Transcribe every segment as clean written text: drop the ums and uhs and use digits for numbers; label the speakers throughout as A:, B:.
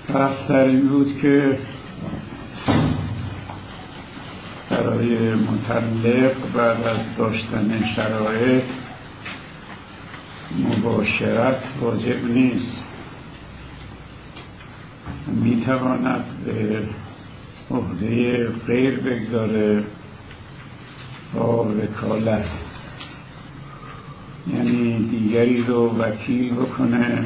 A: بحث در این بود که برای مطلق بعد از داشتن شرایط مباشرت واجب نیست، میتواند به عهده غیر بگذاره با وکالت، یعنی دیگری رو وکیل بکنه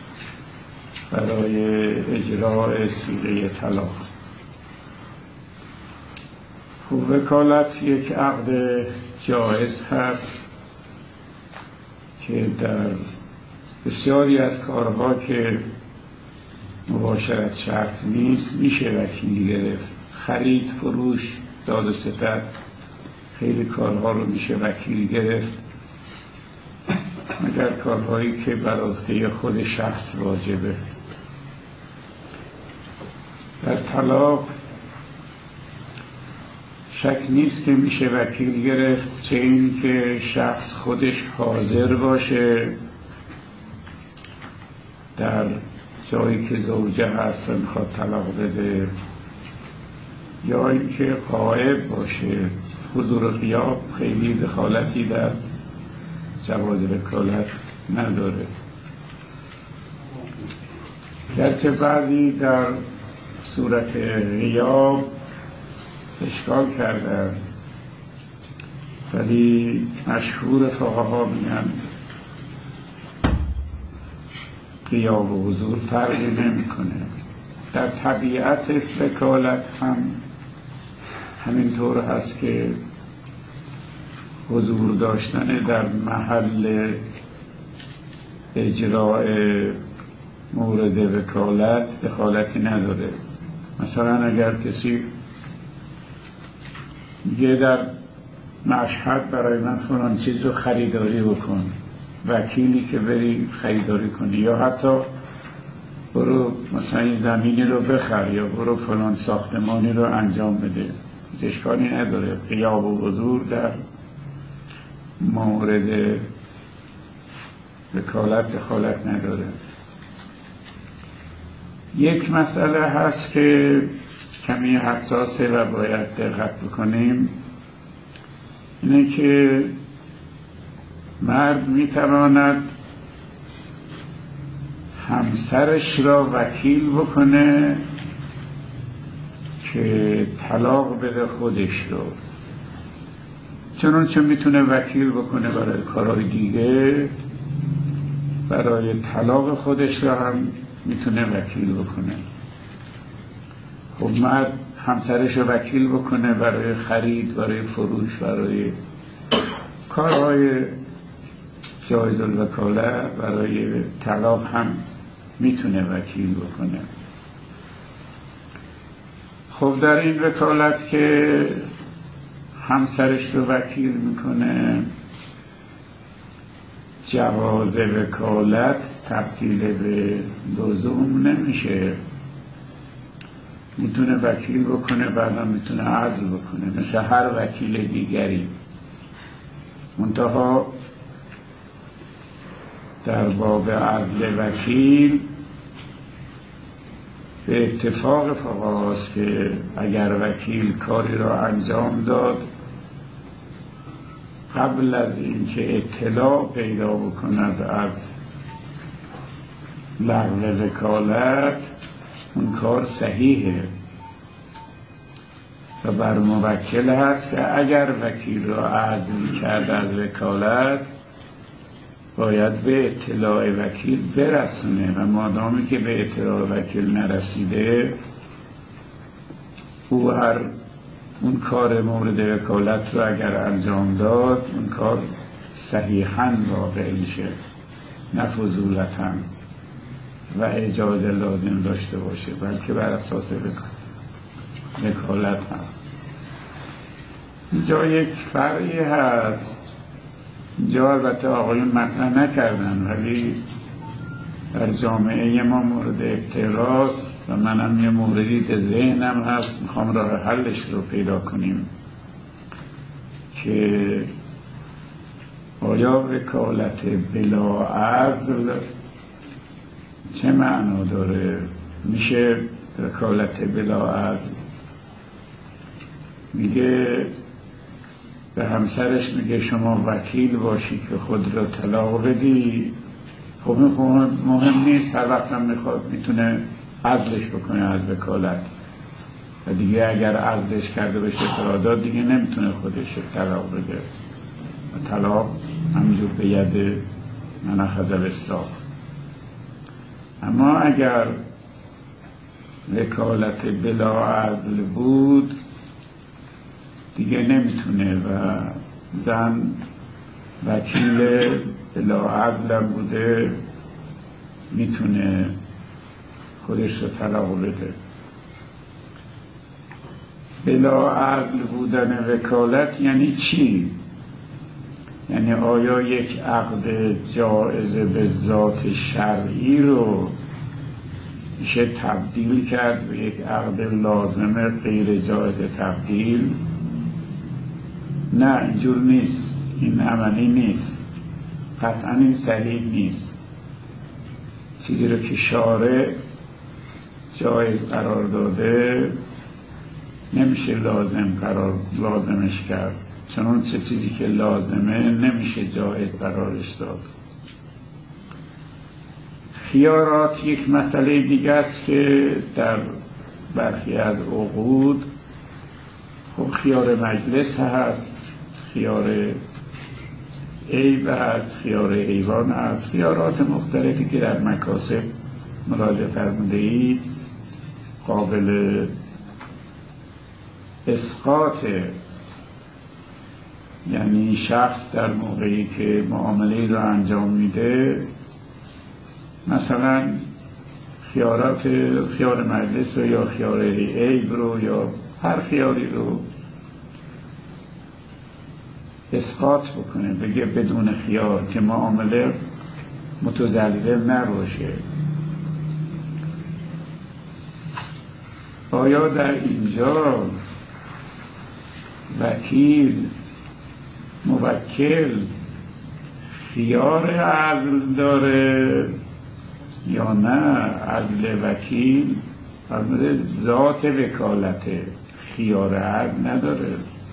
A: برای اجراء صیغه طلاق. وکالت یک عقد جایز هست که در بسیاری از کارها که مباشرت شرط نیست میشه وکیلی گرفت. خرید، فروش، داد و ستد، خیلی کارها رو میشه وکیل گرفت مگر کارهایی که بر عهده خود شخص واجبه. در طلاق شک نیست که میشه وکیل گرفت، چه این که شخص خودش حاضر باشه در جایی که زوجه هست میخواد طلاق بده، یا اینکه غائب باشه. حضور غیاب خیلی دخالتی در جواز وکالت نداره، گرچه بعضی در صورت غیاب اشکال کردن، ولی مشهور فقها میگن غیاب و حضور فرقی نمیکنه. در طبیعت وکالت هم همینطور هست که حضور داشتن در محل اجراء مورد وکالت دخالتی نداره. مثلا اگر کسی میگه در مشهد برای من فلان چیز رو خریداری بکن، وکیلی که بری خریداری کنی، یا حتی برو مثلا این زمینی رو بخر، یا برو فلان ساختمانی رو انجام بده، اشکالی نداره. غیاب و حضور در مورد وکالت دخالت نداره. یک مسئله هست که کمی حساسه و باید دقت بکنیم، اینه که مرد میتواند همسرش را وکیل بکنه که طلاق بده خودش رو، چنانچه میتونه وکیل بکنه برای کارهای دیگه، برای طلاق خودش را هم میتونه وکیل بکنه. خب مرد همسرش رو وکیل بکنه برای خرید، برای فروش، برای کارهای جایز الوکاله، برای طلاق هم میتونه وکیل بکنه. خب در این وکالت که همسرش رو وکیل میکنه، جواز وکالت تبدیل به لزوم نمیشه. میتونه وکیل بکنه، بعدا میتونه عزل بکنه مثل هر وکیل دیگری. منتها در باب عزل وکیل به اتفاق فقهاست که اگر وکیل کاری را انجام داد قبل از اینکه اطلاع پیدا بکند از لغو وکالت، اون کار صحیحه و بر موکل هست که اگر وکیل را عزل کرد از وکالت باید به اطلاع وکیل برسونه، و مادامی که به اطلاع وکیل نرسیده او هر اون کار مورد وکالت رو اگر انجام داد اون کار صحیحاً واقع میشه، نه فضولتاً و اجازه لازم داشته باشه، بلکه بر اساس وکالت هست. اینجا یک فرعی هست، اینجا البته آقایون مطرح نکردن ولی در جامعه ما مورد اعتراض و منم یه موردی در ذهنم هست، میخوام راه حلش رو پیدا کنیم که آیا وکالت بلا عزل چه معنا داره؟ میشه وکالت بلا عدل. میگه به همسرش میگه شما وکیل باشی که خود را طلاق بدی. خب مهم نیست، هر وقت هم میخواد میتونه عزلش بکنه از وکالت و دیگه اگر عزلش کرده بشه فراداد دیگه نمیتونه خودش طلاق بده. طلاق همینجور به ید من اخذ بالساق. اما اگر وکالت بلا عزل بود دیگه نمیتونه و زن وکیل بلا عزل بوده میتونه خودش رو طلاق بده. بلا عزل بودن وکالت یعنی چی؟ یعنی آیا یک عقد جائز به ذات شرعی رو میشه تبدیل کرد به یک عقد لازمه غیر جایز تبدیل؟ نه، اینجور نیست، این عملی نیست، قطعا این صحیح نیست. چیزی رو که شارع جایز قرار داده نمیشه لازمش کرد، چون چه چیزی که لازمه نمیشه جایز قرارش داد. خیارات یک مسئله دیگه است که در برخی از عقود خب خیار مجلس هست، خیار عیب هست، خیار ایوان هست، خیارات مختلفی که در مکاسب مراجعه فرموده اید قابل اسقاطه. یعنی شخص در موقعی که معامله رو انجام میده مثلا خیار مجلس رو یا خیار عیب رو یا هر خیاری رو اسقاط بکنه، بگه بدون خیار که معامله متزلزل نباشه. آیا در اینجا وکیل موکل خیار عزل داره یا نه؟ عزل وکیل فرموده ذات وکالته، خیار عزل نداره.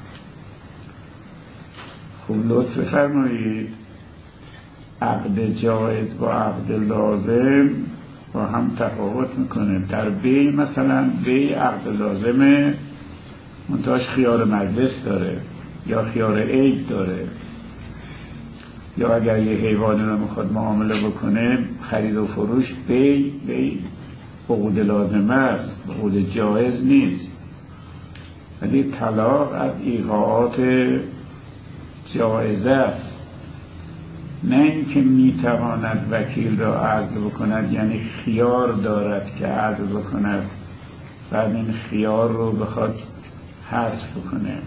A: خوب لطف فرمایید، عقد جایز با عقد لازم با هم تفاوت میکنه. در بی مثلا بی عقد لازمه منتهاش خیار مجلس داره یا خیار عیب داره، یا اگر یه حیوانی رو میخواد معامله بکنه خرید و فروش بی عقود لازمه است، عقود جایز نیست. ولی طلاق از ایقاعات جایزه است، نه اینکه میتواند وکیل را عزل بکند، یعنی خیار دارد که عزل بکند بعد این خیار رو بخواد حذف بکنه.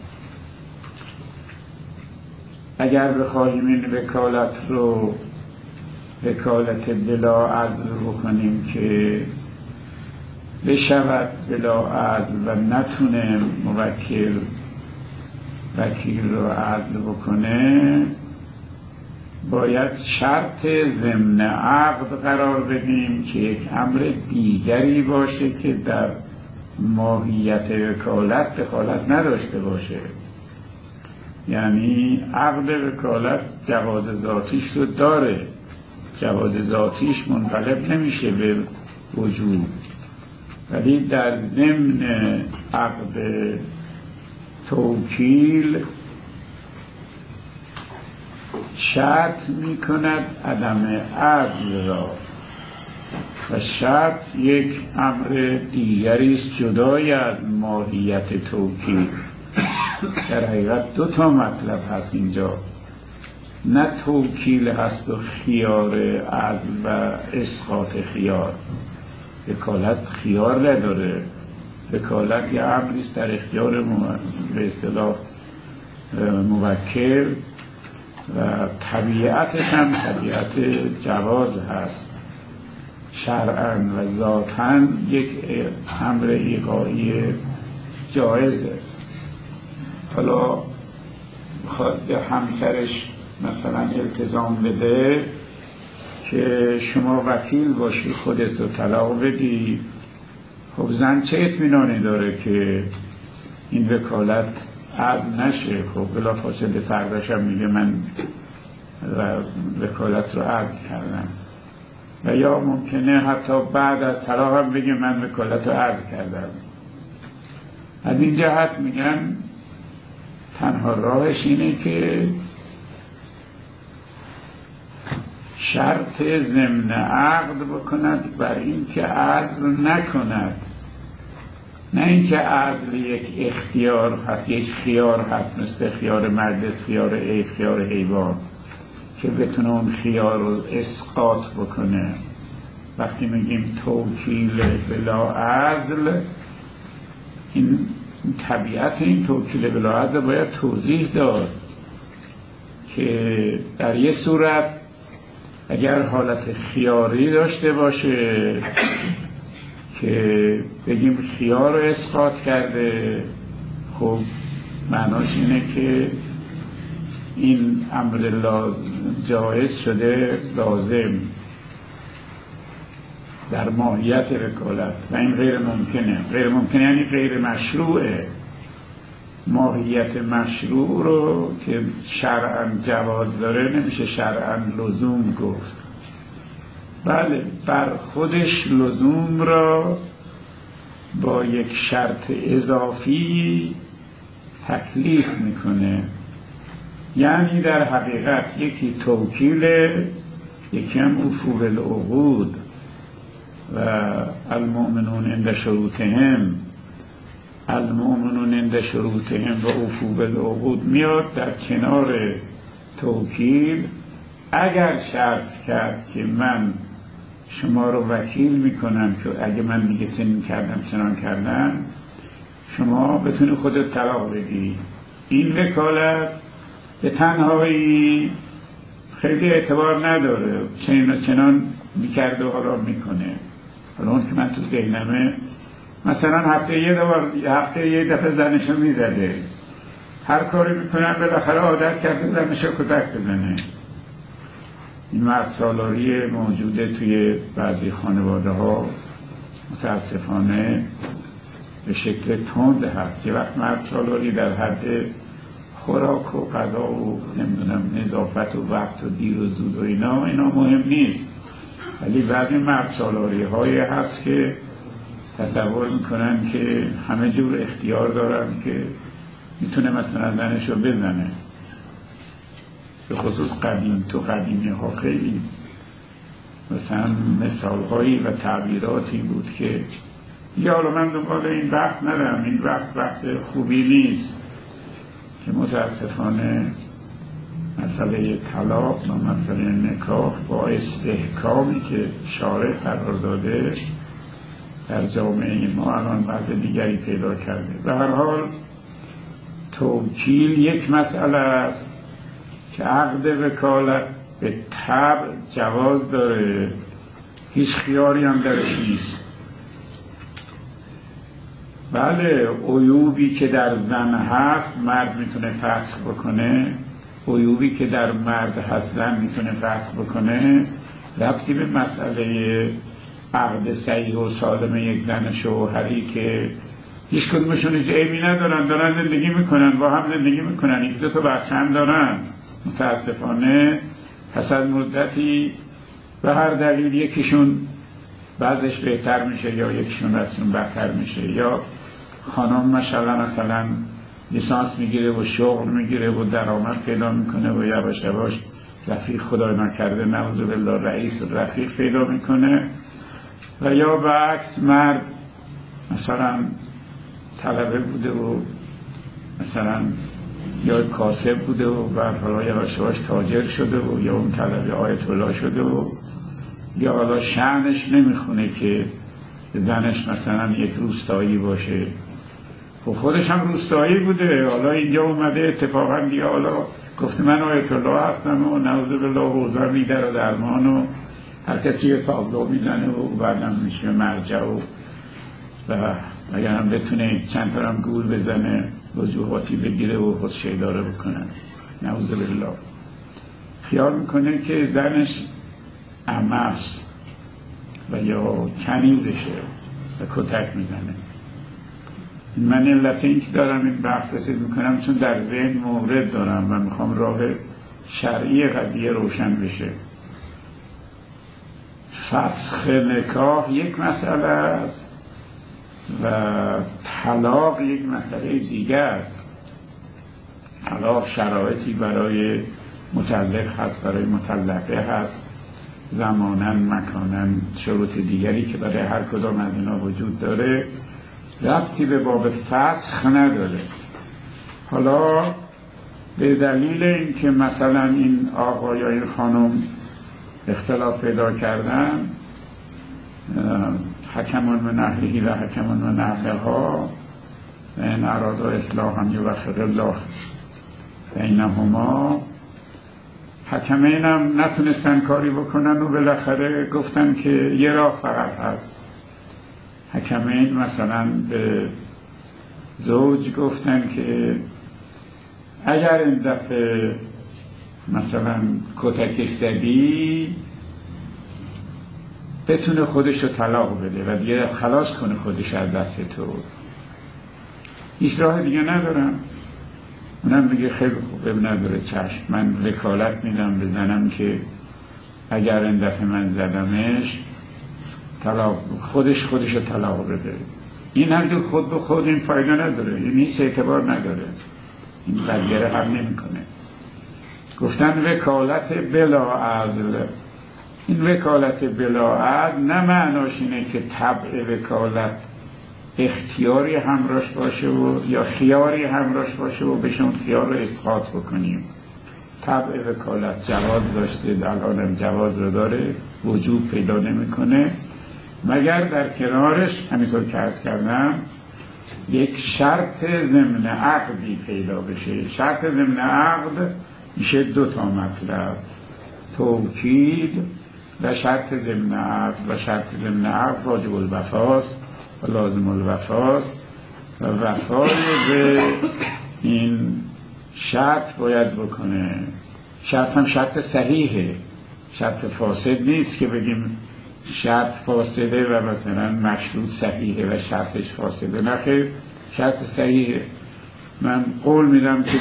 A: اگر بخواهیم این وکالت رو وکالت بلا عزل بکنیم که بشود بلا عزل و نتونه وکیل رو عزل بکنه، باید شرط ضمن عقد قرار بدیم که یک امر دیگری باشه که در ماهیت وکالت دخالت نداشته باشه. یعنی عقد وکالت جواز ذاتیش رو داره، جواز ذاتیش منقلب نمیشه به وجوب، ولی در ضمن عقد توکیل شرط میکند عدم عدل را و شرط یک امر دیگری است جدای از ماهیت توکیل. در حقیقت دو تا مطلب هست اینجا، نه توکیل هست و خیار عدل و اسقاط خیار. وکالت خیار نداره، وکالت یه امری است در اختیار به اصطلاح موکل و طبیعتش هم طبیعت جواز هست، شرعاً و ذاتاً یک امر ایقاعی جایزه. حالا بخواد به همسرش مثلا التزام بده که شما وکیل باشی خودت رو طلاق بدی خب زن چه اطمینانی داره که این وکالت عزل نشه؟ خب بلافاصله فرداش هم میگه من وکالت رو عزل کردم. و یا ممکنه حتی بعد از طلاق هم بگه من وکالت رو عزل کردم. از این جهت میگن تنها راهش اینه که شرط ضمن عقد بکند بر این که عزل نکند، نه اینکه عزل یک اختیار هست، یک خیار هست، مثل خیار مجلس، خیار عیب، خیار حیوان، که بتونه اون خیار رو اسقاط بکنه. وقتی میگیم توکیل بلا عزل، این طبیعت این توکیل بلا عزل باید توضیح داد که در یه صورت اگر حالت خیاری داشته باشه که بگیم خیار رو اسقاط کرده، خب معناش اینه که این امر جایز شده لازم در ماهیت وکالت و این غیر ممکنه. غیر ممکنه یعنی غیر مشروعه. ماهیت مشروع رو که شرعاً جواز داره نمیشه شرعاً لزوم گفت. بله، بر خودش لزوم را با یک شرط اضافی تکلیف میکنه. یعنی در حقیقت یکی توکیله، یکی هم افو بالعقود و المؤمنون عند شروطهم، المؤمنون عند شروطهم و افو بالعقود میاد در کنار توکیل. اگر شرط کرد که من شما رو وکیل میکنم که اگه من دیگه چنین کردم چنان کردم شما بتونی خودت طلاق بدی، این وکالت به تنهایی خیلی اعتبار نداره، چنین و چنان میکرده و حالا میکنه. حالا اون که من تو ذهنمه مثلا هفته یه دفعه زنشو میزده، هر کاری میکنن بالاخره عادت کرده زنشو کتک بزنه. این مرد سالاری موجوده توی بعضی خانواده ها متاسفانه به شکل تند هست. یه وقت مرد سالاری در حد خوراک و غذا و نمیدونم نظافت و وقت و دیر و زود و اینا مهم نیست، ولی بعضی مرد سالاری هایی هست که تصور میکنن که همه جور اختیار دارن که میتونه مثلا زنشو بزنه. به خصوص قدیمی ها خیلی مثلا مثال هایی و تعبیراتی بود که یا من دنبال این بحث ندارم، این بحث خوبی نیست، که متاسفانه مسئله طلاق و مسئله نکاح با استحکامی که شارع قرار داده در جامعه ما الان وضع دیگری پیدا کرده. به هر حال توکیل یک مسئله است که عقد وکالت به طبع جواز داره، هیچ خیاری هم درش نیست. بله، عیوبی که در زن هست مرد میتونه فسخ بکنه، عیوبی که در مرد هست زن میتونه فسخ بکنه. ربطی به مسئله عقد صحیح و سالم یک زن شوهری که هیچ کدومشون هیچ عیبی ندارن، دارن زندگی میکنن، با هم زندگی میکنن، یک دو تا بچه هم دارن، متاسفانه پس از مدتی به هر دلیل یکیشون بعضش بهتر میشه یا یکیشون ازشون بدتر میشه، یا خانم مثلا لیسانس میگیره و شغل میگیره و درآمد پیدا میکنه و یواش یواش رفیق خدای نکرده نعوذ بالله رئیس رفیق پیدا میکنه، و یا برعکس مرد مثلا طلبه بوده و مثلا یا کاسب بوده و بعد حالا یواش یواش تاجر شده و یا اون طلبه آیت الله شده و یا حالا شأنش نمیخونه که زنش مثلا یک روستایی باشه، خب خودش هم روستایی بوده، حالا اینجا اومده اتفاقا دیگه حالا گفته من آیت الله هستم و نعوذ بالله حوضر لیدر و درمان و هر کسی یه تابلو میزنه و بعدم میشه مرجع و اگر هم بتونه چند تا هم گول بزنه وجوهاتی بگیره و خود شیداره بکنه، نعوذ بالله. خیال میکنه که زنش عمه است و یا کنیزشه و کتک میزنه. من علت این که دارم این بحث رسید میکنم چون در ذهن مورد دارم و میخوام راه شرعی قضیه روشن بشه. فسخ نکاح یک مسئله است و طلاق یک مسئله دیگه است. طلاق شرایطی برای مطلق هست، برای مطلقه هست، زماناً مکاناً شروط دیگری که برای هر کدام از اینا وجود داره، ربطی به باب فسخ نداره. حالا به دلیل اینکه مثلا این آقا یا این خانم اختلاف پیدا کردن، حکمون من اهلهی و حکمون من اهلها و این ارادا اصلاحا یوفق الله بینهما، حکمین هم نتونستن کاری بکنن و بالاخره گفتن که یه راه فقط هست. حکمین مثلا به زوج گفتن که اگر این دفعه مثلا کتکش زدی بتونه خودش رو طلاق بده و دیگه خلاص کنه خودش از دست تو، هیچ راه دیگه ندارم. اونم میگه خیلی خوب نداره، چشم، من وکالت میدم به زنم که اگر این دفعه من زدمش طلاق خودش رو طلاق بده. این هم خود به خود این فایده نداره، این هیچ اعتبار نداره، این برگره هم نمی کنه. گفتن وکالت بلا عدل. این وکالت بلا عدل نه معناش اینه که طبع وکالت اختیاری همراش باشه و یا خیاری همراش باشه و بهشون خیار رو اسقاط بکنیم. طبع وکالت جواز داشته، الان جواز رو داره، وجوب پیدا نمیکنه مگر در کنارش همینطور که عرض کردم یک شرط ضمن عقدی پیدا بشه. شرط ضمن عقد میشه دو تا مطلب، توکید و شرط ضمن عقد. و شرط ضمن عقد واجب الوفاست و لازم الوفاست و وفای به این شرط باید بکنه. شرط هم شرط صحیحه، شرط فاسد نیست که بگیم شرط فاسده و مثلا مشروط صحیحه و شرطش فاسده. نخیر، شرط صحیحه. من قول میدم که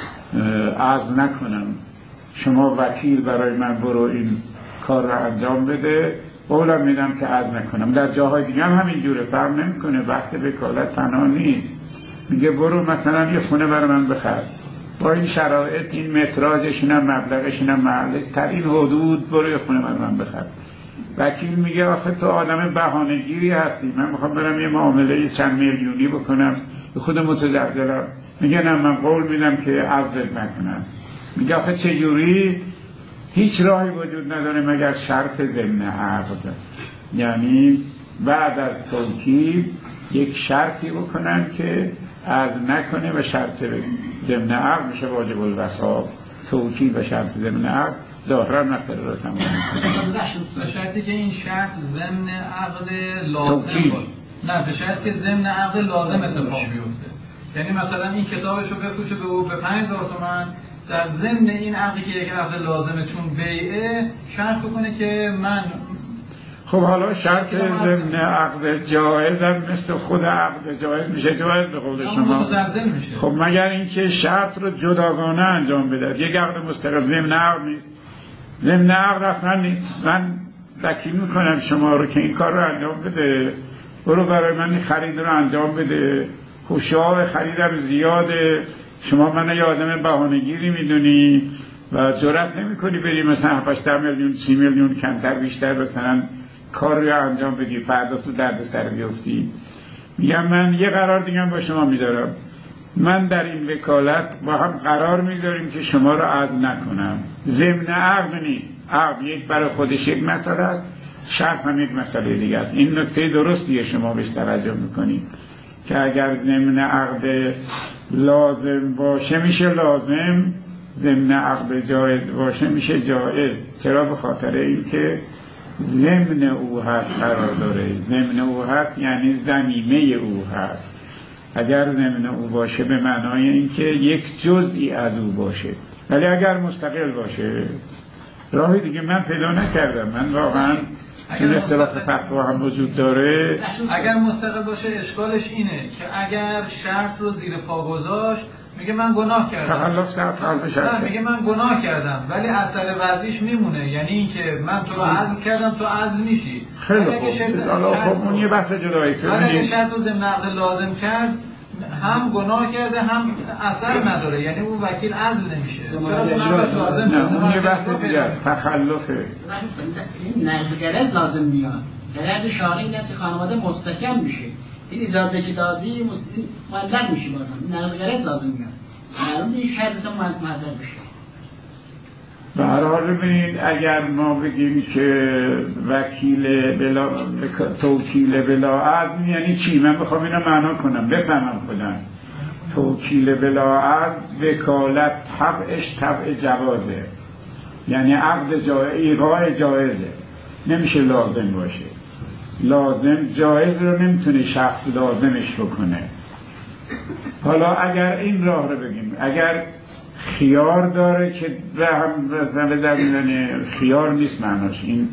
A: عقد نکنم، شما وکیل برای من برو این کار را انجام بده، قولم میدم که عقد نکنم. در جاهای دیگه هم همینجوره، فرق نمیکنه، وقت وکالت تنها نیست. میگه برو مثلا یه خونه برای من بخر، با این شرایط، این متراژش، اینم مبلغش، اینم محلش، تا این حدود برو یه خونه برای من بخر. وکیل میگه آخه تو آدم بهانه‌گیری هستی، من میخوام برم یه معامله چند میلیونی بکنم، خود متزلزلم. میگه نه، من قول میدم که عقد نکنم. میگه آخه چجوری؟ هیچ راهی وجود نداره مگر شرط ضمن عقد، یعنی بعد از توکید یک شرطی بکنن که عقد نکنه و شرط ضمن عقد میشه واجب الوفا. توکید و شرط ضمن عقد ظاهرا مسئله رو تمام میکنه.
B: به شرطی که این شرط ضمن عقد لازم باشه. نه، به شرطی که ضمن عقد لازم اتفاق بیفته. یعنی مثلا این کتابشو بفروشه به 5000 تومان، در ضمن این عقدی که یک عقد لازمه چون بیعه شرط بکنه که من.
A: خب حالا شرط ضمن عقد جایز هم مثل خود عقد جایز میشه، جایز به قول شما
B: متزلزل میشه.
A: خب مگر اینکه شرط رو جداگانه انجام بده، یک عقد مستقل ضمن عقد نیست، ضمن عقد اصلا نیست. من وکیل میکنم شما رو که این کار رو انجام بده، برو برای من خرید رو انجام بده، خوشحال خریدم زیاده، شما من یه آدم بهانه‌گیری میدونی و جرأت نمی‌کنی بری مثلا 7-8 میلیون 30 میلیون کمتر بیشتر مثلا کار رو انجام بدی، فردا تو درد سر بیفتی. میگم من یه قرار دیگه با شما میذارم، من در این وکالت با هم قرار میذاریم که شما رو عقد نکنم. ضمن عقد نیست، عقد یک برای خودش یک مسئله است، شرط هم یک مسئله دیگه است. این نکته درستیه شما بهش توجه میکنید که اگر ضمن عقد لازم باشه میشه لازم، ضمن عقد جایز باشه میشه جایز. چرا؟ به خاطر اینکه ضمن او هست قرار داره. ضمن او هست یعنی ضمیمه او هست. اگر ضمن او باشه به معنای اینکه یک جزئی از او باشه، ولی اگر مستقل باشه، راهی دیگه من پیدا نکردم. من واقعا این اختلاف فتوا هم وجود داره.
B: اگر مستقل باشه اشکالش اینه که اگر شرط رو زیر پا گذاشت میگه من گناه کردم،
A: تخلص در قلب شرط،
B: نه میگه من گناه کردم ولی اثر وضعیش میمونه، یعنی اینکه من تو رو عزل کردم تو عزل میشی.
A: خیلی خوب، حالا خب اون یه بحث جدایی است.
B: اگه شرط رو ضمن عقد لازم کرد هم گناه کرده هم اثر نداره، یعنی اون وکیل عزل نمیشه. چرا چون لازم
A: نه اون یه بحث دیگر تخلفه.
C: نقض غرض لازم میاد، غرض شرعی این است خانواده مستحکم میشه، این اجازه که دادی معلق میشه، بازم نقض غرض لازم میاد، معلوم این شرط اصلا معلق بشه.
A: به هر حال ببینید اگر ما بگیم که وکیل بلا توکیل بلا عقد یعنی چی؟ من بخوام اینو معنا کنم بفهمم خودم. توکیل بلا عقد وکالت طبعش طبع جوازه، یعنی عقد ایقاع جایزه، نمیشه لازم باشه. لازم جایز رو نمیتونه شخص لازمش بکنه. حالا اگر این راه رو بگیم، اگر خیار داره که به هم بزنه، خیار نیست معناش، این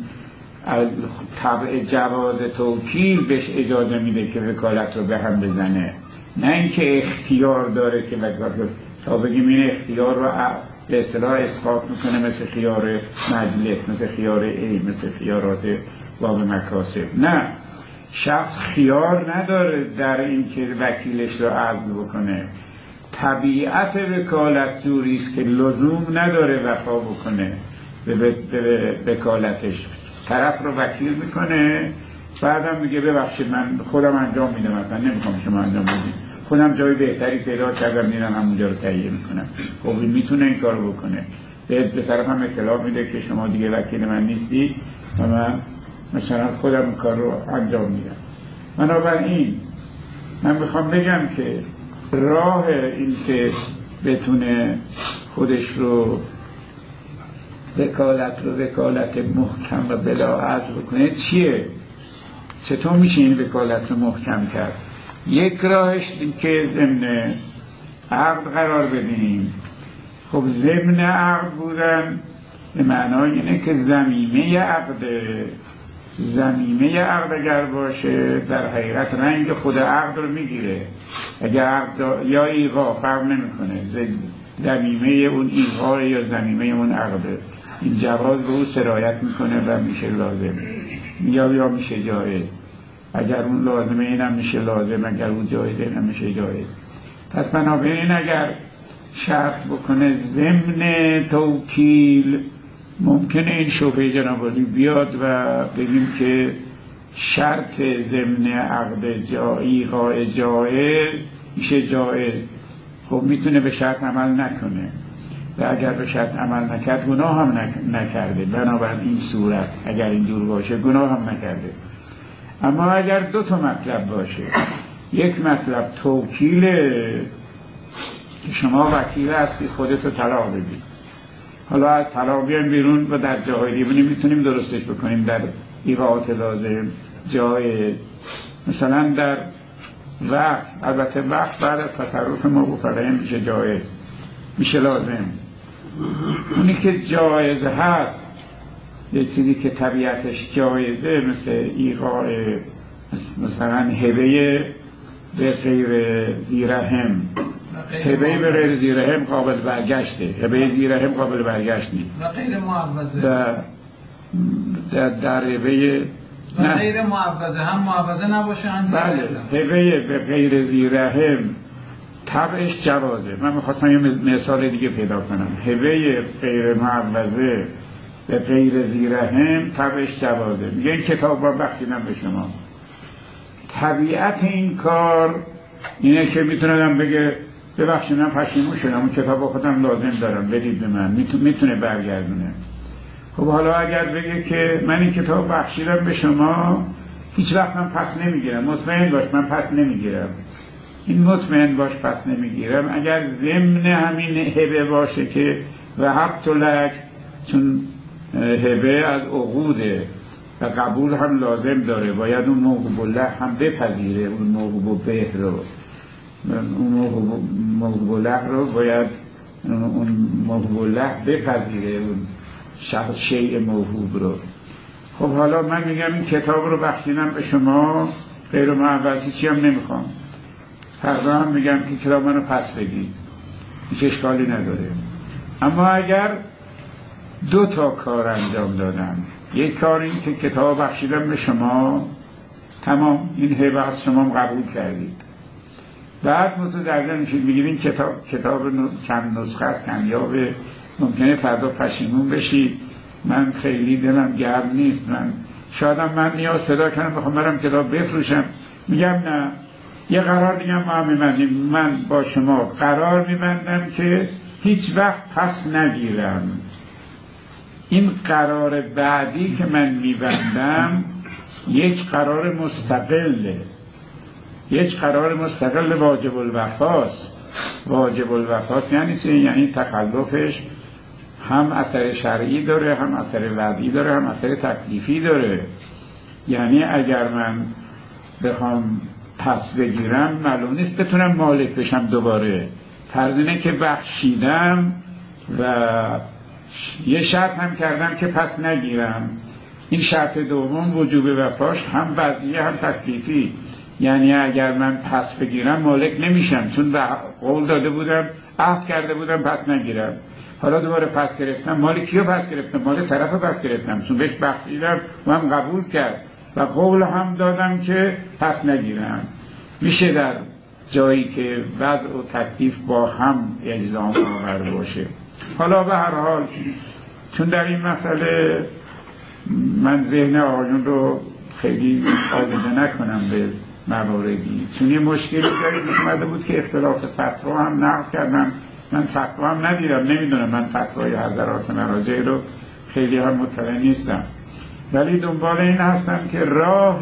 A: طبع جواز توکیل بهش اجازه میده که وکالت رو به هم بزنه، نه اینکه اختیار داره که وکالت تا بگیم این اختیار رو به اصطلاح اسقاط میکنه، مثل خیار مجلس، مثل خیار عیب، مثل خیارات باب مکاسب. نه، شخص خیار نداره در اینکه وکیلش رو عزل بکنه. طبیعت وکالت جوریست که لزوم نداره وفا بکنه به وکالتش، طرف رو وکیل میکنه، بعدم میگه ببخشید من خودم انجام میدم، مثلا نمیخوام شما انجام بدید، خودم جای بهتری پیدا کردم میرم همونجا رو تهیه میکنم. خب میتونه این کارو بکنه، به طرف هم اطلاع میده که شما دیگه وکیل من نیستی و من مثلا خودم این کار رو انجام میدم. بنابراین من میخوام بگم که راه این که بتونه خودش رو وکالت محکم و بلا عزل بکنه چیه؟ چطور میشه این وکالت رو محکم کرد؟ یک راهش این که ضمن عقد قرار بدیم. خب ضمن عقد بودن به معنای اینه که ضمیمه عقد اگر باشه در حقیقت رنگ خود عقد رو میگیره. اگر عقد یا ایقاع فرق نمیکنه، ضمیمه اون ایقاع یا ضمیمه اون عقده، این جواز به اون سرایت میکنه و میشه لازم یا میشه جایز. اگر اون لازمه اینم میشه لازم، اگر اون جایزه اینم میشه جایز. پس بنابراین اگر شرط بکنه ضمن توکیل، ممکنه این شبهه جناب عالی بیاد و بگیم که شرط ضمن عقد ایقاع جایز میشه جایز. خب میتونه به شرط عمل نکنه و اگر به شرط عمل نکرد گناه هم نکرده. بنابراین این صورت اگر این دور باشه گناه هم نکرده. اما اگر دو تا مطلب باشه، یک مطلب توکیله که شما وکیل هستی خودتو طلاق بدید، حالا از طلاق بیایم بیرون و در جاهای دیگه میتونیم درستش بکنیم در ایقاعات لازم جای، مثلا در وقت، البته وقت بعد از تصرف موافقه میشه جایز، میشه لازم. اونی که جایز هست، یه چیزی که طبیعتش جایزه، مثل ایقاع، مثلا هبه به غیر ذیرهم، هبه به غیر ذیرهم قابل برگشته، هبه ذیرهم قابل برگشت نیست
B: و غیر معوضه.
A: در هبه
B: و غیر معوضه، هم معوضه نباشه هم
A: بله، هبه به غیر ذیرهم طبعش جوازه. من میخواستم یه مثال دیگه پیدا کنم. هبه غیر معوضه به غیر ذیرهم طبعش جوازه. میگه این کتاب را بخشیدم به شما. طبیعت این کار اینه که میتونم بگه ببخشید من پشیمون شدم، اون کتاب خودم لازم دارم بدید به من، میتونه برگردونه. خب حالا اگر بگه که من این کتاب بخشیدم به شما، هیچ وقت من پس نمیگیرم، مطمئن باش من پس نمیگیرم. این مطمئن باش پس نمیگیرم اگر ضمن همین هبه باشه که وهبت لک، چون هبه از عقوده و قبول هم لازم داره، باید اون موهوب الله هم بپذیره، اون موهوب به رو، اون موهوب الله رو باید اون موهوب الله بپذیره، اون شیء موهوب رو. خب حالا من میگم این کتاب رو بخشیدم به شما، غیر معول چی هم نمیخوام، فردا هم میگم که کتاب منو پس بگید، هیچ اشکالی نداره. اما اگر 2 کار انجام دادم، یک کار این که کتاب بخشیدم به شما، تمام، این هبه از شما قبول کردید، بعد متوجه میشید میگید این کتاب چند نسخه است، کمیابه، ممکنه فردا پشیمون بشید، من خیلی دلم گرم نیست، شایدم من نیاز پیدا کنم بخوام برم کتاب بفروشم. میگم نه، یه قرار دیگه ما میبندیم، من با شما قرار میبندم که هیچ وقت پس نگیرم. این قرار بعدی که من میبندم یک قرار مستقله، یک قرار مستقل واجب الوفاست. واجب الوفاست یعنی چه؟ یعنی تخلفش هم اثر شرعی داره، هم اثر وضعی داره، هم اثر تکلیفی داره. یعنی اگر من بخوام پس بگیرم معلوم نیست بتونم مالک بشم دوباره. فرض اینه که بخشیدم و یه شرط هم کردم که پس نگیرم. این شرط دوم وجوب وفاش هم وضعی هم تکلیفی، یعنی اگر من پس بگیرم مالک نمیشم، چون قول داده بودم، عهد کرده بودم پس نگیرم. حالا دوباره پس گرفتم، مال کیو پس گرفتم؟ مال طرف پس گرفتم، چون بهش بخشیدم و هم قبول کرد و قول هم دادم که پس نگیرم. میشه در جایی که وضع و تکلیف با هم الزام آورده باشه. حالا به هر حال چون در این مسئله من ذهن آقایون رو خیلی آلوده نکنم به مواردی، چون یه مشکلی دارید اومده بود که اختلاف فتوا هم نقل کردم، من فتوا هم ندیدم، نمیدونم، من فتوای حضرات مراجع رو خیلی هم مطلع نیستم، ولی دنبال این هستم که راه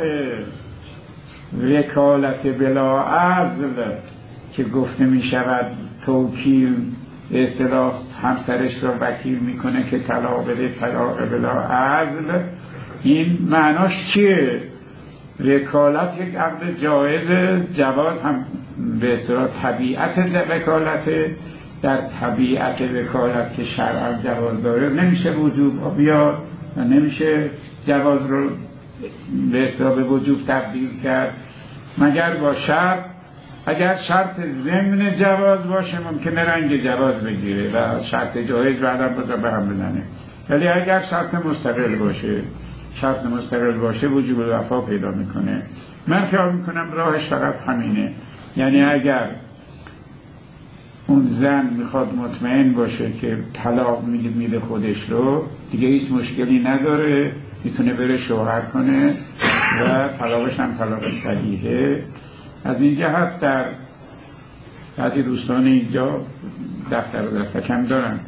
A: وکالت بلا عزل که گفته می شود توکیل به اصطلاح همسرش رو وکیل میکنه که طلاق بده، طلاق بلا عزل، این معناش چیه؟ وکالت یک عقد جایز، جواز هم به اصطلاح طبیعت وکالت، در طبیعت وکالت که شرعاً جواز داره نمیشه وجوب بیاد و نمیشه جواز رو به اصطلاح به وجوب تبدیل کرد، مگر با شرط. اگر شرط ضمن جواز باشه ممکنه رنگ جواز بگیره و شرط جایز بعدم به هم بزنه، ولی اگر شرط مستقل باشه، شرط مستقل باشه وجوب الوفا پیدا میکنه. من خیال میکنم راهش فقط همینه، یعنی اگر اون زن میخواد مطمئن باشه که طلاق میده خودش رو، دیگه هیچ مشکلی نداره، میتونه بره شوهر کنه و طلاقش هم طلاق صحیحه. از این جهت در بعضی دوستان اینجا دفتر و دستکم دارن،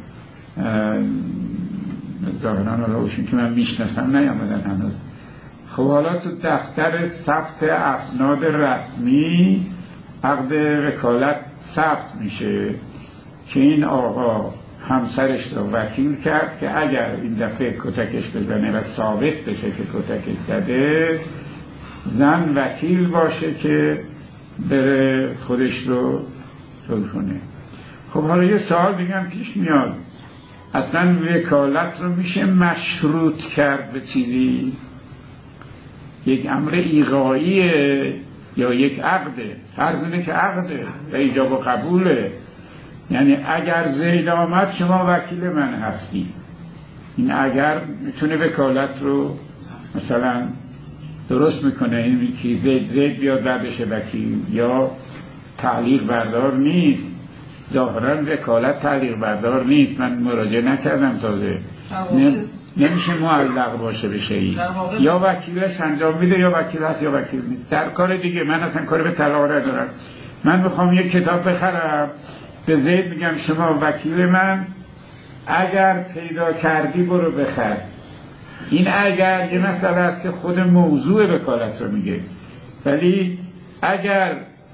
A: ظاهرا حالا اوشون که من میشناسم نیامدن هنوز. خب حالا تو دفتر ثبت اسناد رسمی عقد وکالت ثبت میشه که این آقا همسرش رو وکیل کرد که اگر این دفعه کتکش بزنه و ثابت بشه که کتکش زده، زن وکیل باشه که بره خودش رو صلح کنه. خب حالا یه سوال دیگه پیش میاد، اصلا وکالت رو میشه مشروط کرد به چیزی؟ یک امر ایغاییه یا یک عقده؟ فرض اینه که عقده و ایجاب و قبوله، یعنی اگر زید آمد شما وکیل من هستی. این اگر میتونه وکالت رو مثلا درست میکنه، این که زید بیاد بعدش وکیل، یا تعلیق بردار نیست. ظاهرا وکالت تعلیق بردار نیست، من مراجعه نکردم تازه، نمیشه معلق باشه به شیئی، یا وکیلش انجام میده یا وکیل هست یا وکیل نیست. در کار دیگه من اصلا کاری به طلاق ندارم، من میخوام یک کتاب بخرم، به زید میگم شما وکیل من، اگر پیدا کردی برو بخر. این اگر یه مسئله است که خود موضوع وکالت رو میگه، ولی اگر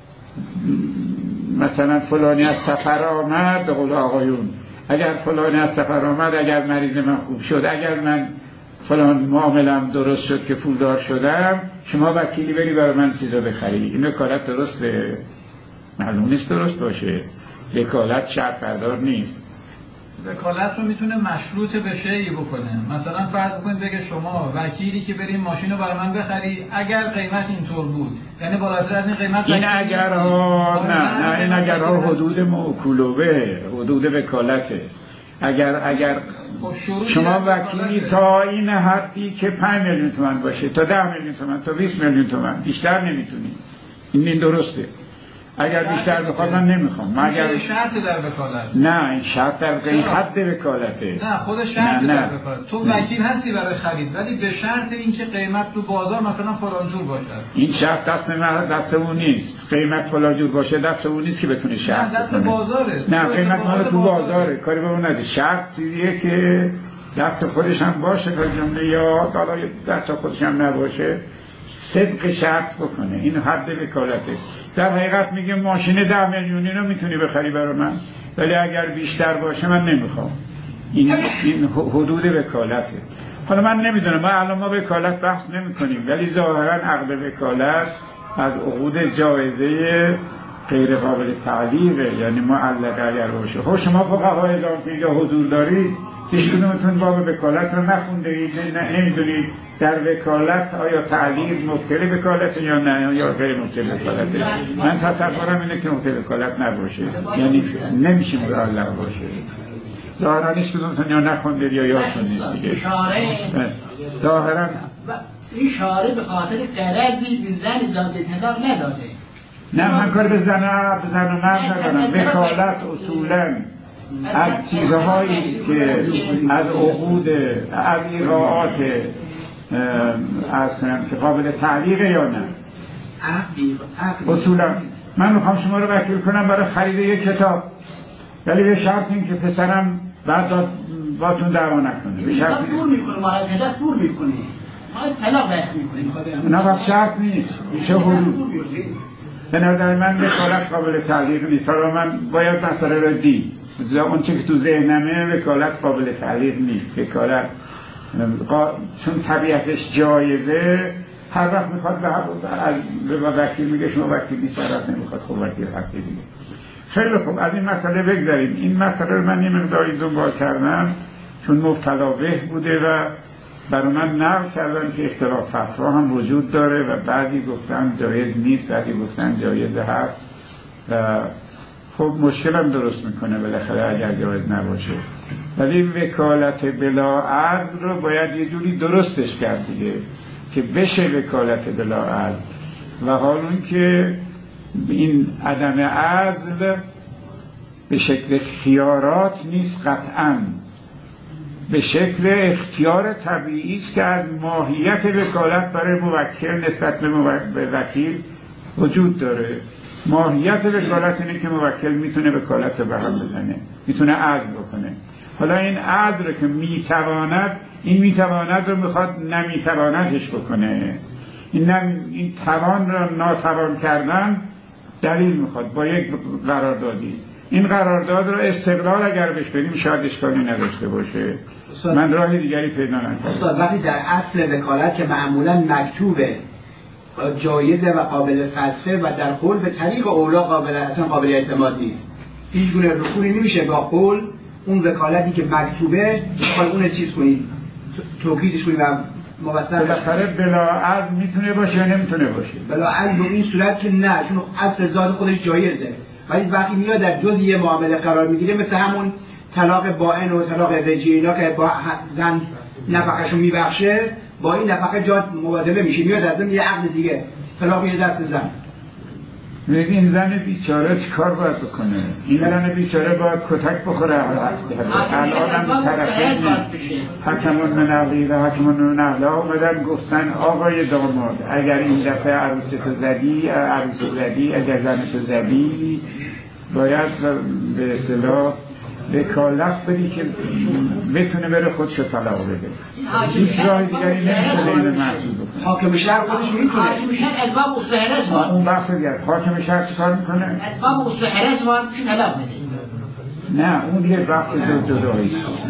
A: مثلا فلانی از سفر آمد، به قول آقایون اگر فلانی از سفر آمد، اگر مریض من خوب شد، اگر من فلان معاملم درست شد که پولدار شدم، شما وکیلی بری برای من چیزا بخری. این وکالت درسته؟ معلوم نیست درست باشه. وکالت شرط بردار نیست.
B: وکالت رو میتونه مشروط به شیئی بکنه. مثلا فرض کنید بگه شما وکیلی که بریم ماشین رو برای من بخری اگر قیمت اینطور بود، یعنی بالاتر از این قیمت
A: این اگرها نه این اگرها حدود موکولوه، حدود وکالته. اگر شما وکیلی تا این حدی که 5 میلیون تومان باشه، تا 10 میلیون تومان، تا 20 میلیون تومان، بیشتر نمیتونی. این درسته. اگر بیشتر بخواد من نمیخوام.
B: مگر شرط در وکالت؟
A: نه این شرط در حد وکالته.
B: نه خود شرط در وکالت. تو وکیل هستی برای خرید، ولی به شرط اینکه قیمت تو بازار مثلا فلان جور باشه.
A: این شرط دست اون نیست. قیمت فلان جور باشه دست اون نیست که بتونه شرط.
B: نه دست بازاره.
A: نه قیمت مال تو بازاره. کاری به اون نداره. شرط چیزیه که دست خودش هم باشه تا جمله یا حالا دست خودش هم نباشه. صدق شرط بکنه. این حد وکالته. در حقیقت میگه ماشین 10 میلیونی رو میتونی بخری برای من، ولی اگر بیشتر باشه من نمیخوام. این حدود وکالته. حالا من نمیدونم، ما وکالت بحث نمیکنیم، ولی ظاهرا عقد وکالت از عقود جایزه غیر قابل تعلیقه، یعنی معلقه اگر باشه. شما فقهای اعلام که اینجا حضور دارید، هیچ کدومتون باب وکالت رو نخونده اید، نمیدونید در وکالت آیا تعلیق مبطل وکالت یا نه، یا غیر مبطل وکالت. من تصورم اینه که مبطل وکالت نباشه، یعنی نمیشه معلق باشه. ظاهرا هیچ کدومتون یا نخوندید یا یادتون نیست دیگه. ظاهرا
C: این شارع به خاطر غرضی به زن اجازه طلاق نداده.
A: نه من کار به زن و مرد ندارم. وکالت اصولا از چیزهایی که از عقود، از ایقاعات از کنم که قابل تعلیق یا نه. اصولا من میخوام شما رو وکیل کنم برای خرید یک کتاب، ولی به شرط این که پسرم بعد باتون دعوا نکنه.
C: به شرط دور میکنه، ما از هدف دور میکنه، ما از طلاق بحث میکنیم.
A: نه بس شرط نیست. چه حدود؟ به نظر من وکالت قابل تعلیق نیست. حالا من باید مسئله را دید. اون چه که تو ذهنمه وکالت قابل تعلیق نیست. وکالت چون طبیعتش جایزه، هر وقت میخواد به وکیل میگه شما وکیل نیست، هر وقت نمیخواد خب وکیل هستی دیگه. خیلی خوب از این مسئله بگذاریم. این مسئله رو من یه مقداری دنبال کردم چون مبتلا به بوده و برای من نقل کردن که اختلاف فتوا هم وجود داره و بعضی گفتن جایز نیست، بعضی گفتن جایز هست و خب مشکلم درست میکنه بالاخره اگر جایز نباشه. ولی وکالت بلا عقد رو باید یه جوری درستش کرد دیگه که بشه وکالت بلا عقد. و حال اون که این عدم عزل به شکل خیارات نیست قطعاً، به شکل اختیار طبیعی است که از ماهیت وکالت برای موکل نسبت به وکیل وجود داره. ماهیت وکالت اینه که موکل میتونه وکالت رو به هم بزنه، میتونه عدل بکنه. حالا این عدل رو که میتواند، این میتواند رو میخواد نمیتواندش بکنه. این توان رو ناتوان کردن دلیل میخواد با یک قراردادی. این قرارداد رو استقلال اگر بهش بریم شاید اشکالی نداشته باشه. من راه دیگری پیدا نکردم.
D: استاد وقتی در اصل وکالت که معمولا مکتوبه جایزه و قابل فسخه و در قول به طریق اولا قابل اعتماد نیست، هیچ گونه رکونی نمیشه با قول اون وکالتی که مکتوبه بخواد اون چیز کنید توکیدش کنید و موثق
A: بالاخره بلا عقد میتونه باشه یا نمیتونه باشه.
D: بلا عقد به این صورت که نه، چون اصل ذات خودش جایزه، ولی وقتی میاد در جزء یه معامله قرار میگیره مثل همون طلاق بائن و طلاق رجعی اینا که با زن نفقهشو میبخشه با این نفقه جا مبادله میشه، میاد از این یه عقد دیگه طلاق میره دست زن.
A: این زن بیچاره چی کار باید بکنه؟ این زن بیچاره باید کتک بخوره. الان هم طرفین حکمون من اهلی و حکمون من اهلا اومدن گفتن آقای داماد اگر این دفعه عروستو زدی اگر زنتو زدی باید به اصطلاح وکالت بدی که بتونه بره خودشو طلاق بده. هیچ راه دیگری نمیشه اینو محدود بکنه.
D: حاکم شهر خودش میتونه.
C: حاکم شهر از باب اصول حرز وارد.
A: اون بحث دیگه. حاکم شهر چیکار میکنه؟
C: از باب اصول حرز وارد چی طلاق بده.
A: نه اون یه بحث جدایی است.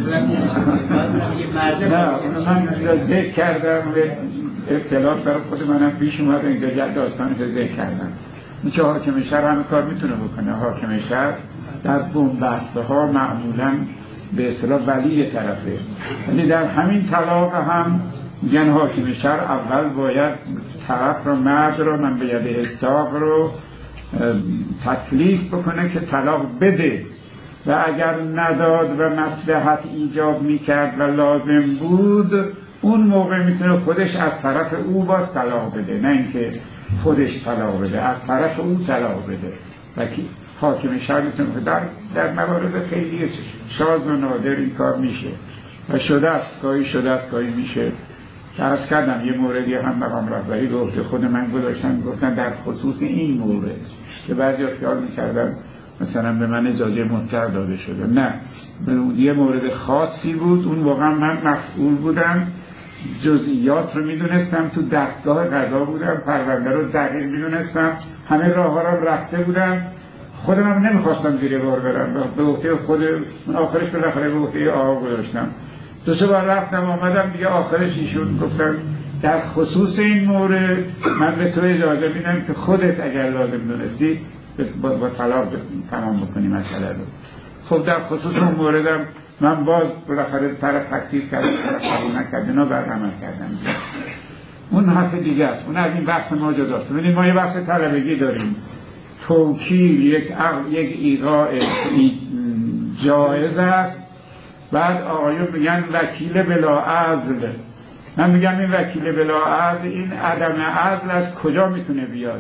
A: نه من ذکر کردم و اطلاعات برای خود منم پیش اومد اینجا داستانش رو ذکر کردم. اینکه حاکم شهر همه کار میتونه بکنه. حاکم شهر در بنبسته ها معمولا به اصطلاح ولی طرفه. ولی در همین طلاق هم میگن حاکم شرع اول باید طرف رو، مرد رو، من به ید حساق رو تکلیف بکنه که طلاق بده و اگر نداد و مصلحت ایجاب میکرد و لازم بود اون موقع میتونه خودش از طرف او باز طلاق بده، نه اینکه خودش طلاق بده، از طرف او طلاق بده. و حاکم شرع میتونه در موارد خیلی شاذ و نادر این کار میشه و شده است، گاهی میشه. عرض کردم یه موردی هم مقام رهبری گفته، خود من گفتن در خصوص این مورد که بعضی خیال میکردن مثلا به من اجازه مطلق داده شده، نه، یه مورد خاصی بود، اون واقعا من مسئول بودم، جزئیات رو میدونستم، تو دستگاه قضا بودم، پرونده رو دقیق میدونستم، همه راه ها رو رفته بودم، خودم هم نمیخواستم زیر بار برم، به عهده خود آخرش بالاخره به عهده آقا گذاشتم. دو سه بار رفتم آمدم دیگه، آخرش ایشون گفتن در خصوص این مورد من به تو اجازه میدم که خودت اگر لازم دونستی با طلاق تمام بکنی مسئله رو. خب در خصوص اون موردم من باز بالاخره طرف تکلیف کردم، قبول نکرد، اینا برعمل کردم. اون حرف دیگه است، اون از این بحث ما جداست. ببینید ما یه بحث طلبگی داریم، توکیل یک ایقاع جایز است. بعد آقایون میگن وکیل بلا عزل. من میگم این وکیل بلا عزل، این عدم عزل از کجا میتونه بیاد؟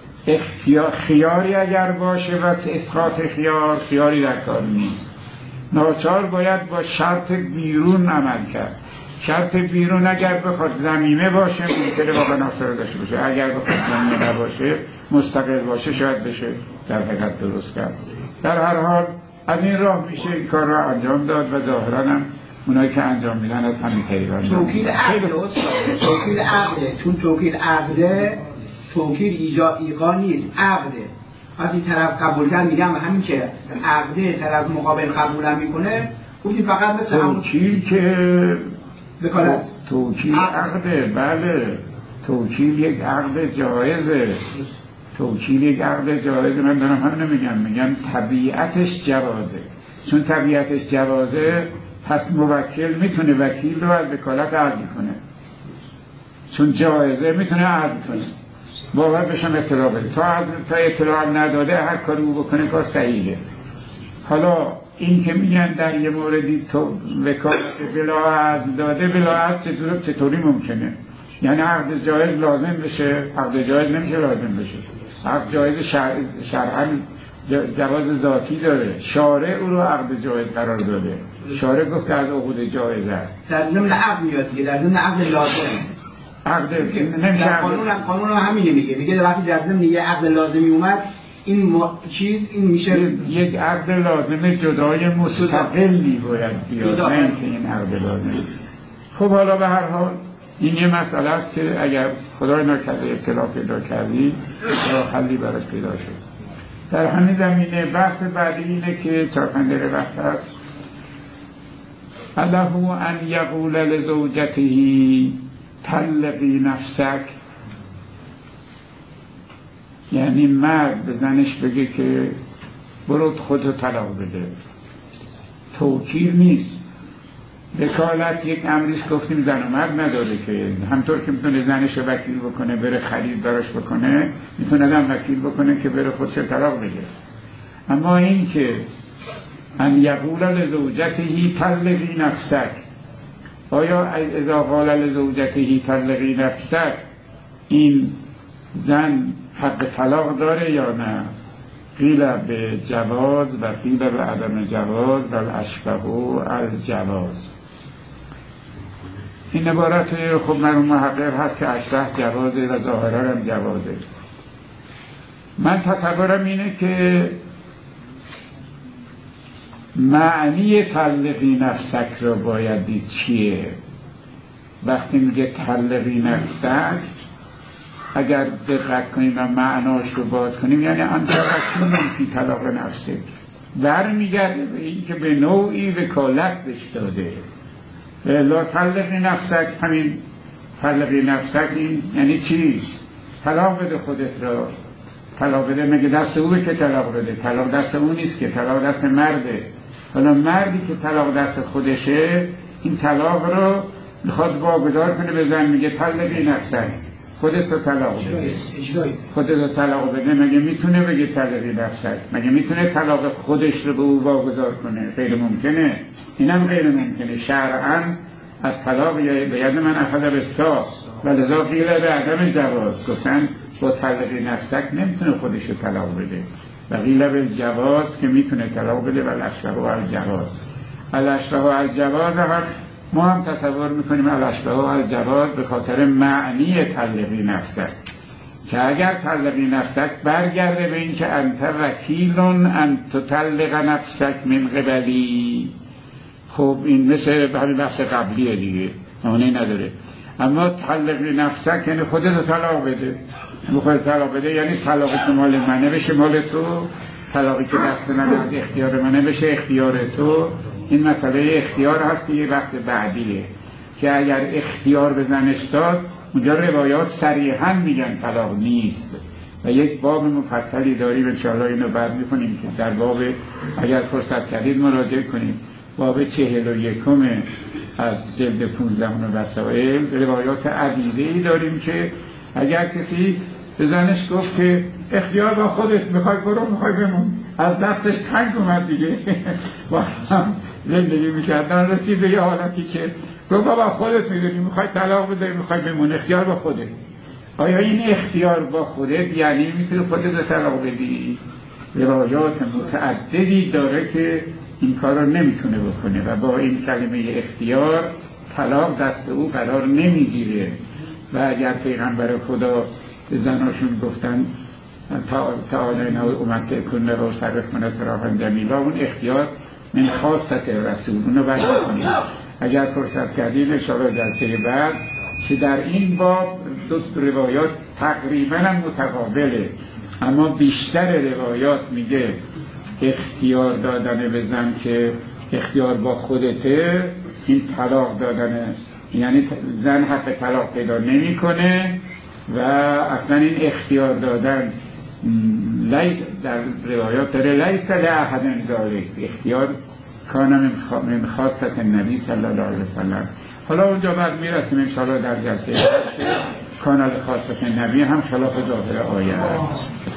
A: خیاری اگر باشه و اسقاط خیاری در کار نیست، ناچار باید با شرط بیرون عمل کرد. شرط بیرون اگر بخواد ضمیمه باشه ممکنه واقعا ناصر داشته باشه، اگر بخواد ضمیمه نباشه مستقل باشه شاید بشه در حقیقت درست کرد. در هر حال از این راه میشه این کار را انجام داد و ظاهرا هم اونایی که انجام میدن از همین طریق انجام میدن.
D: توکیل عقده، چون توکیل عقده، توکیل ایقا نیست، عقده. وقتی طرف قبول کرد میگم همین که عقده طرف مقابل قبول میکنه، گفتیم فقط مثل
A: توکیل که
D: وکالت،
A: توکیل عقده، بله، توکیل یک عقد جایزه، توکیل یک عقد جایزه. من دارم همینو میگم طبیعتش جوازه، چون طبیعتش جوازه پس موکل میتونه وکیل رو از وکالت عزل کنه، چون جایزه میتونه عزل کنه، باید بشم اطلاع بده. تا اطلاع نداده هر کاری او بکنه کار صحیحه. حالا این که میگن در یه موردی تو وکالت بلا عزل داده، بلا عزل چطوری ممکنه؟ یعنی عقد جایز لازم بشه؟ عقد جایز نمیشه لازم بشه. عقد جایز شرعاً جواز ذاتی داره، شارع او رو عقد جایز قرار داده، شارع گفت که از عقود جایز است.
D: در ضمن عقد میاد دیگه، در ضمن عقد لازم.
A: عقد نمیشه،
D: قانون همینه میگه وقتی در ضمن یه عقد لازمی اومد این این میشه
A: یک عقد لازم جدای مستقلی باید بیاد، نه اینکه این عقد لازم. خب حالا به هر حال این یه مسئله است که اگر خدای نکرده اطلاع پیدا کردی راه حلی براش پیدا شد. در همین زمینه بحث بعدی اینه که چند دقیقه وقت هست، اله ان یقول لزوجته طلقی نفسک، یعنی مرد به زنش بگه که برو خودتو طلاق بده. توکیل نیست. وکالت یک امریش گفتیم زن و مرد نداره که، همطور که میتونه زنش رو وکیل بکنه بره خرید براش بکنه، میتونه هم وکیل بکنه که بره خودش طلاق بده. اما این که ان یقول لزوجته طلقی نفسک، آیا اذا قال لزوجته طلقی نفسک این زن حق طلاق داره یا نه؟ قیل به جواز و قیل به عدم جواز و الاشبه الجواز. این عبارت خب مرحوم محقق هست که اشبه جوازه و ظاهرا هم جوازه. من تصورم اینه که معنی طلقی نفسک رو باید دید چیه. وقتی میگه طلقی نفسک، اگر دقت کنیم و معناش رو باز کنیم، یعنی انت رسول فی طلاق نفسک، برمیگرده به این که به نوعی وکالت بهش داده. لا طلقی نفسک، همین طلقی نفسک این یعنی چی؟ طلاق بده خودت را. طلاق بده، مگه دست اوه که طلاق بده؟ طلاق دست اون نیست که، طلاق دست مرده. حالا مردی که طلاق دست خودشه این طلاق رو میخواد واگذار کنه به زن، میگه طلقی نفسک، خودت رو طلاق بده، خودت رو طلاق بده. مگه میتونه بگه طلقی نفسک؟ مگه میتونه طلاق خودش رو به او واگذار کنه؟ غیر ممکنه. اینم غیر ممکنه. شرعاً از طلاق به ید من اخذ بالساق و لذا قیل به عدم جواز، گفتن با طلقی نفسک نمیتونه خودش رو طلاق بده و قیل به جواز که میتونه طلاق بده و الاشبه الجواز. الاشبه الجواز هم ما هم تصور میکنیم الاشبه الجواز به خاطر معنی طلقی نفسک، که اگر طلقی نفسک برگرده به این که انت وکیلون ان تطلق نفسک من قبلی، خب این مثل همین بحث قبلیه دیگه، معنی نداره. اما طلقی نفسک یعنی خودت رو طلاق بده، خودت طلاق بده یعنی طلاقی که مال منه بشه مال تو، طلاقی که دست من از اختیار منه بشه اختیار تو. این مسئله اختیار هست که یه وقت بعدیه که اگر اختیار به زنش داد، اونجا روایات صریحاً میگن طلاق نیست و یک باب مفصلی داریم انشاءالله اینو بعد میکنیم که در باب، اگر فرصت کردید مراجعه کنیم، باب 41 از جلد 15 وسائل، روایات عدیده‌ای داریم که اگر کسی به زنش گفت که اختیار با خودت، میخوای برو میخوای بمون، از دستش تنگ اومد دیگه با هم زندگی میکردن، رسید به یه حالتی که گفت بابا خودت میدونی میخوای طلاق بده میخوای بمون، اختیار با خودت. آیا این اختیار با خودت یعنی میتونی خودت رو طلاق بدی؟ روایات متعددی داره که این کار رو نمیتونه بکنه و با این کلمه اختیار طلاق دست او قرار نمیگیره. و اگر پیغمبر خدا به زناشون گفتن تعالینا امت کنه و صرف من اطراحا جمیلا، اون اختیار من خواست رسول، اونو باید کنیم. اگر فرصت کردیم انشاءالله جلسه بعد که در این باب دوست روایات تقریبا هم متقابله، اما بیشتر روایات میگه اختیار دادن به زن که اختیار با خودته، این طلاق دادنه، یعنی زن حق طلاق پیدا نمی کنه و اصلا این اختیار دادن در روایات داره لیس لأحد ذلک، اختیار کان من خاصة النبی صلی الله علیه وسلم. حالا اونجا بعد میرسیم انشاءالله در جلسه کان خاصة النبی هم خلاف ظاهر آیه.